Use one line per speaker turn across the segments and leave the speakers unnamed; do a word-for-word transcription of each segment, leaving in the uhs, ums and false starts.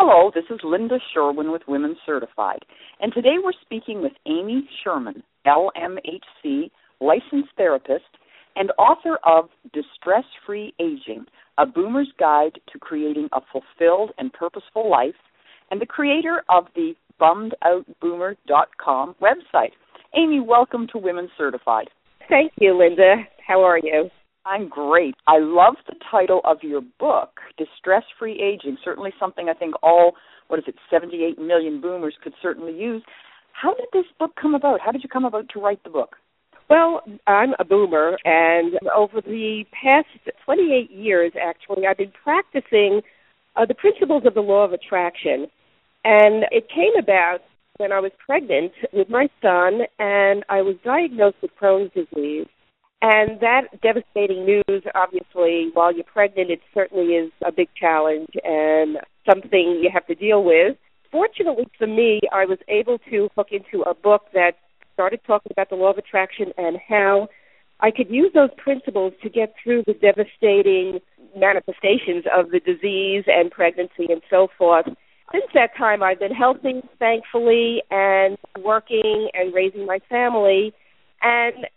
Hello, this is Linda Sherwin with Women Certified, and today we're speaking with Amy Sherman, L M H C, licensed therapist, and author of Distress-Free Aging, A Boomer's Guide to Creating a Fulfilled and Purposeful Life, and the creator of the bummed out boomer dot com website. Amy, welcome to Women Certified.
Thank you, Linda. How are you?
I'm great. I love the title of your book, Distress-Free Aging, certainly something I think all, what is it, seventy-eight million boomers could certainly use. How did this book come about? How did you come about to write the book?
Well, I'm a boomer, and over the past twenty-eight years, actually, I've been practicing uh, the principles of the law of attraction. And it came about when I was pregnant with my son, and I was diagnosed with Crohn's disease. And that devastating news, obviously, while you're pregnant, it certainly is a big challenge and something you have to deal with. Fortunately for me, I was able to hook into a book that started talking about the law of attraction and how I could use those principles to get through the devastating manifestations of the disease and pregnancy and so forth. Since that time, I've been healthy, thankfully, and working and raising my family. And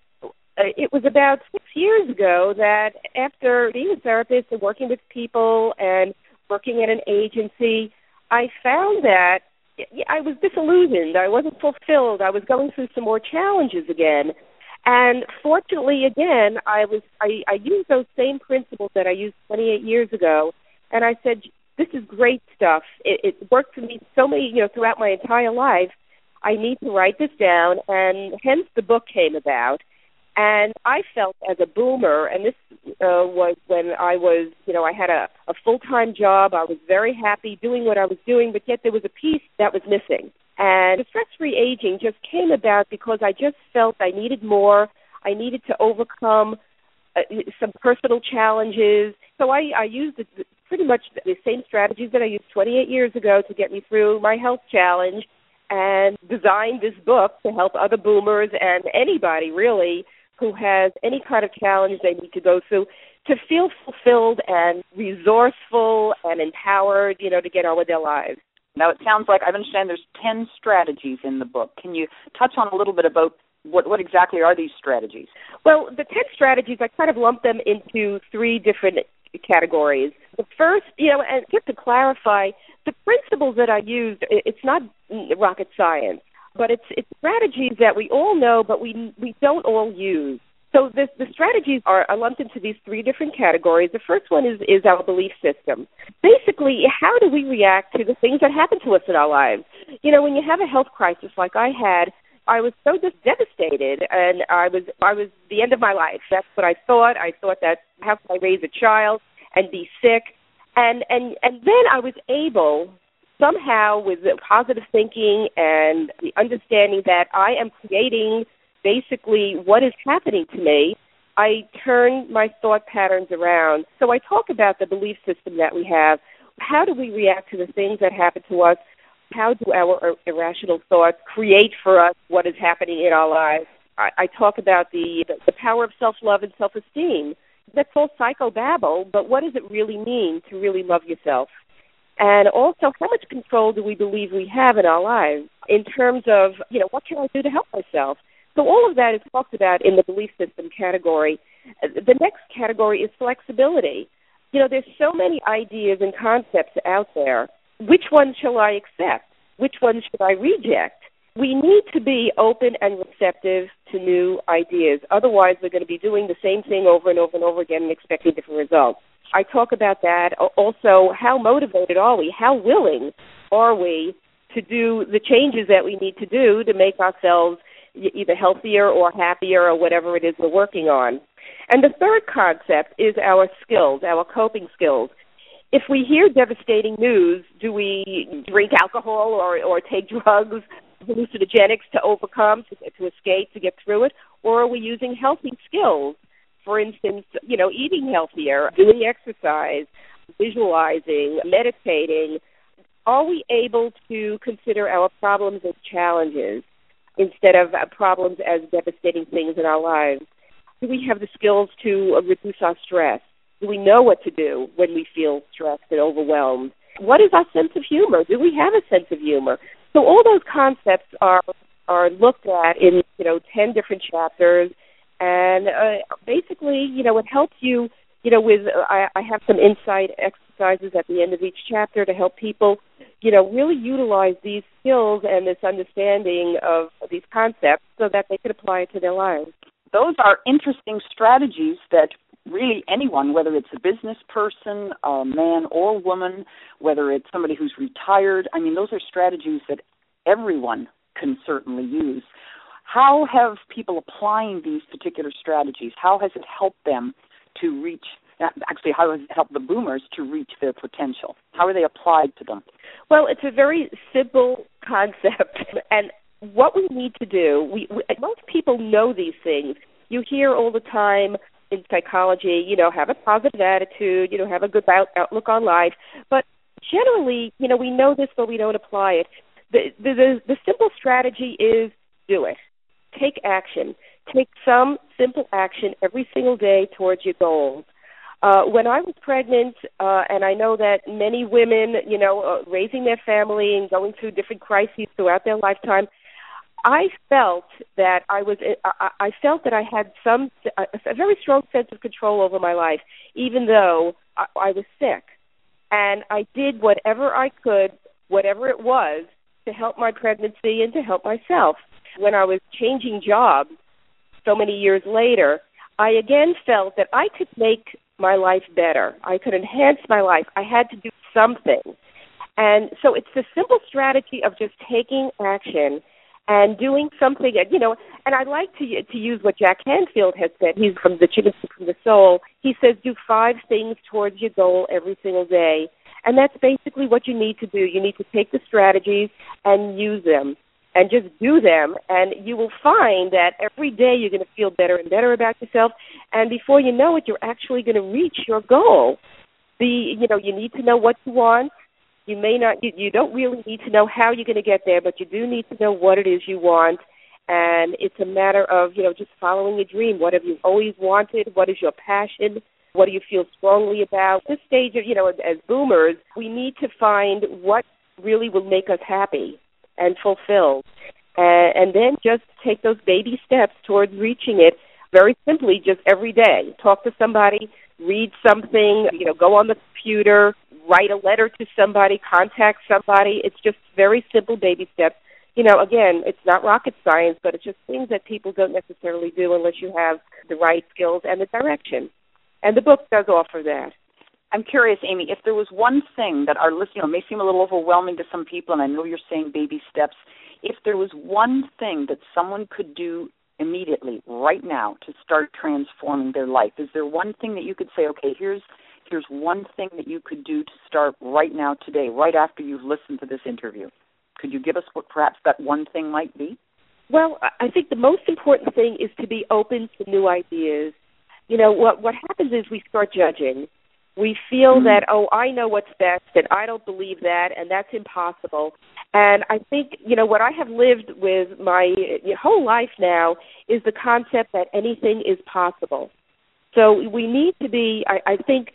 it was about six years ago that after being a therapist and working with people and working at an agency, I found that I was disillusioned. I wasn't fulfilled. I was going through some more challenges again. And fortunately, again, I was I, I used those same principles that I used twenty-eight years ago, and I said, this is great stuff. It, it worked for me so many, you know, throughout my entire life. I need to write this down, and hence the book came about. And I felt as a boomer, and this uh, was when I was, you know, I had a, a full-time job. I was very happy doing what I was doing, but yet there was a piece that was missing. And Distress-Free Aging just came about because I just felt I needed more. I needed to overcome uh, some personal challenges. So I, I used the, pretty much the same strategies that I used twenty-eight years ago to get me through my health challenge, and designed this book to help other boomers and anybody, really, who has any kind of challenge they need to go through to feel fulfilled and resourceful and empowered, you know, to get on with their lives.
Now, it sounds like I understand there's ten strategies in the book. Can you touch on a little bit about what, what exactly are these strategies?
Well, the ten strategies, I kind of lump them into three different categories. The first, you know, and just to clarify, the principles that I used, it's not rocket science. But it's it's strategies that we all know, but we we don't all use. So this, the strategies are, are lumped into these three different categories. The first one is, is our belief system. Basically, how do we react to the things that happen to us in our lives? You know, when you have a health crisis like I had, I was so just devastated, and I was I was the end of my life. That's what I thought. I thought that how can I raise a child and be sick? And and and then I was able, somehow, with the positive thinking and the understanding that I am creating basically what is happening to me, I turn my thought patterns around. So I talk about the belief system that we have. How do we react to the things that happen to us? How do our irrational thoughts create for us what is happening in our lives? I, I talk about the, the power of self-love and self-esteem. That's all psychobabble, but what does it really mean to really love yourself? And also, how much control do we believe we have in our lives in terms of, you know, what can I do to help myself? So all of that is talked about in the belief system category. The next category is flexibility. You know, there's so many ideas and concepts out there. Which one shall I accept? Which one should I reject? We need to be open and receptive to new ideas. Otherwise, we're going to be doing the same thing over and over and over again and expecting different results. I talk about that. Also, how motivated are we? How willing are we to do the changes that we need to do to make ourselves either healthier or happier or whatever it is we're working on? And the third concept is our skills, our coping skills. If we hear devastating news, do we drink alcohol or, or take drugs, hallucinogenics to overcome, to, to escape, to get through it? Or are we using healthy skills? For instance, you know, eating healthier, doing exercise, visualizing, meditating. Are we able to consider our problems as challenges instead of problems as devastating things in our lives? Do we have the skills to reduce our stress? Do we know what to do when we feel stressed and overwhelmed? What is our sense of humor? Do we have a sense of humor? So all those concepts are are looked at in, you know, ten different chapters, and uh, basically, you know, it helps you, you know, with, uh, I, I have some insight exercises at the end of each chapter to help people, you know, really utilize these skills and this understanding of these concepts so that they can apply it to their lives.
Those are interesting strategies that really anyone, whether it's a business person, a man or woman, whether it's somebody who's retired, I mean, those are strategies that everyone can certainly use. How have people applying these particular strategies, how has it helped them to reach, actually how has it helped the boomers to reach their potential? How are they applied to them?
Well, it's a very simple concept, and what we need to do, we, we most people know these things. You hear all the time in psychology, you know, have a positive attitude, you know, have a good out, outlook on life, but generally, you know, we know this, but we don't apply it. The, the, the, the simple strategy is do it. Take action. Take some simple action every single day towards your goals. Uh, when I was pregnant, uh, and I know that many women, you know, uh, raising their family and going through different crises throughout their lifetime, I felt that I was, I, I felt that I had some, a, a very strong sense of control over my life, even though I, I was sick. And I did whatever I could, whatever it was, to help my pregnancy and to help myself. When I was changing jobs so many years later, I again felt that I could make my life better. I could enhance my life. I had to do something. And so it's the simple strategy of just taking action and doing something, you know, and I like to to use what Jack Canfield has said. He's from the Chicken Soup from the Soul. He says do five things towards your goal every single day. And that's basically what you need to do. You need to take the strategies and use them and just do them, and you will find that every day you're going to feel better and better about yourself, and before you know it, you're actually going to reach your goal. The, you know, you need to know what you want. You may not, you, you don't really need to know how you're going to get there, but you do need to know what it is you want, and it's a matter of, you know, just following your dream. What have you always wanted? What is your passion? What do you feel strongly about? This stage, of, you know, as, as boomers, we need to find what really will make us happy and fulfilled, and, and then just take those baby steps towards reaching it. Very simply, just every day, talk to somebody, read something, you know, go on the computer, write a letter to somebody, contact somebody. It's just very simple baby steps. You know, again, it's not rocket science, but it's just things that people don't necessarily do unless you have the right skills and the direction. And the book does offer that.
I'm curious, Amy, if there was one thing that our listeners, you know, may seem a little overwhelming to some people, and I know you're saying baby steps, if there was one thing that someone could do immediately, right now, to start transforming their life, is there one thing that you could say, okay, here's here's one thing that you could do to start right now, today, right after you've listened to this interview? Could you give us what perhaps that one thing might be?
Well, I think the most important thing is to be open to new ideas. You know, what what happens is we start judging. We feel mm-hmm. that, oh, I know what's best, and I don't believe that, and that's impossible. And I think, you know, what I have lived with my whole life now is the concept that anything is possible. So we need to be, I, I think,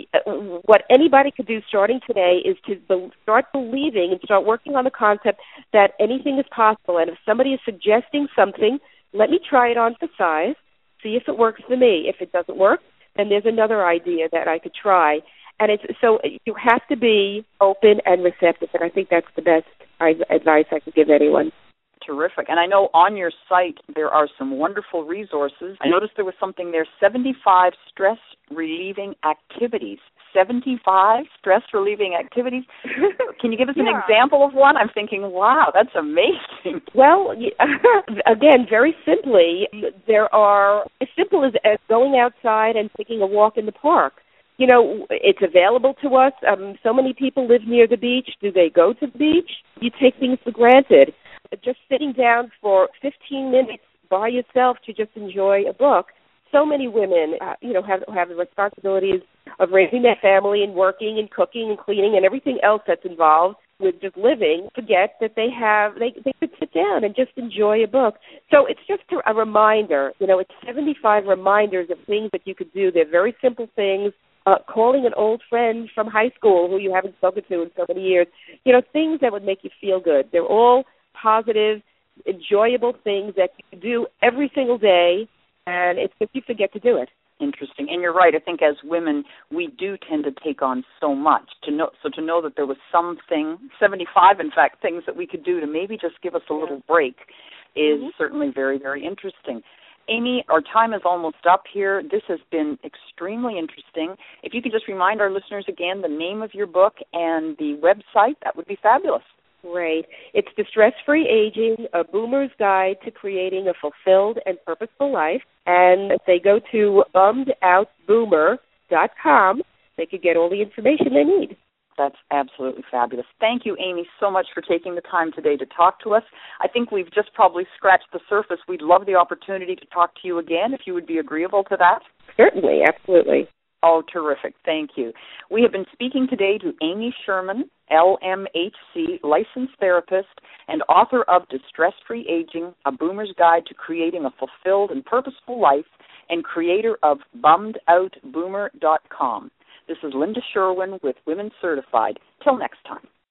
what anybody could do starting today is to be, start believing and start working on the concept that anything is possible. And if somebody is suggesting something, let me try it on for size, see if it works for me. If it doesn't work, then there's another idea that I could try. And it's so you have to be open and receptive, and I think that's the best advice I could give anyone.
Terrific. And I know on your site there are some wonderful resources. I noticed there was something there, seventy-five stress-relieving activities. seventy-five stress-relieving activities. Can you give us yeah. an example of one? I'm thinking, wow, that's amazing.
Well, again, very simply, there are as simple as, as going outside and taking a walk in the park. You know, it's available to us. Um, so many people live near the beach. Do they go to the beach? You take things for granted. Just sitting down for fifteen minutes by yourself to just enjoy a book. So many women, uh, you know, have have the responsibilities of raising their family and working and cooking and cleaning and everything else that's involved with just living. Forget that they have they they could sit down and just enjoy a book. So it's just a reminder. You know, it's seventy-five reminders of things that you could do. They're very simple things. uh, calling an old friend from high school who you haven't spoken to in so many years. You know, things that would make you feel good. They're all positive, enjoyable things that you can do every single day, and it's just you forget to do it.
Interesting. And you're right. I think as women, we do tend to take on so much. To know, so to know that there was something, seventy-five, in fact, things that we could do to maybe just give us a little break is mm-hmm. certainly very, very interesting. Amy, our time is almost up here. This has been extremely interesting. If you could just remind our listeners again the name of your book and the website, that would be fabulous.
Great. It's Distress-Free Aging, A Boomer's Guide to Creating a Fulfilled and Purposeful Life. And if they go to bummed out boomer dot com, they could get all the information they need.
That's absolutely fabulous. Thank you, Amy, so much for taking the time today to talk to us. I think we've just probably scratched the surface. We'd love the opportunity to talk to you again, if you would be agreeable to that.
Certainly, absolutely.
Oh, terrific. Thank you. We have been speaking today to Amy Sherman, L M H C, licensed therapist and author of Distress-Free Aging, A Boomer's Guide to Creating a Fulfilled and Purposeful Life, and creator of bummed out boomer dot com. This is Linda Sherwin with Women Certified. Till next time.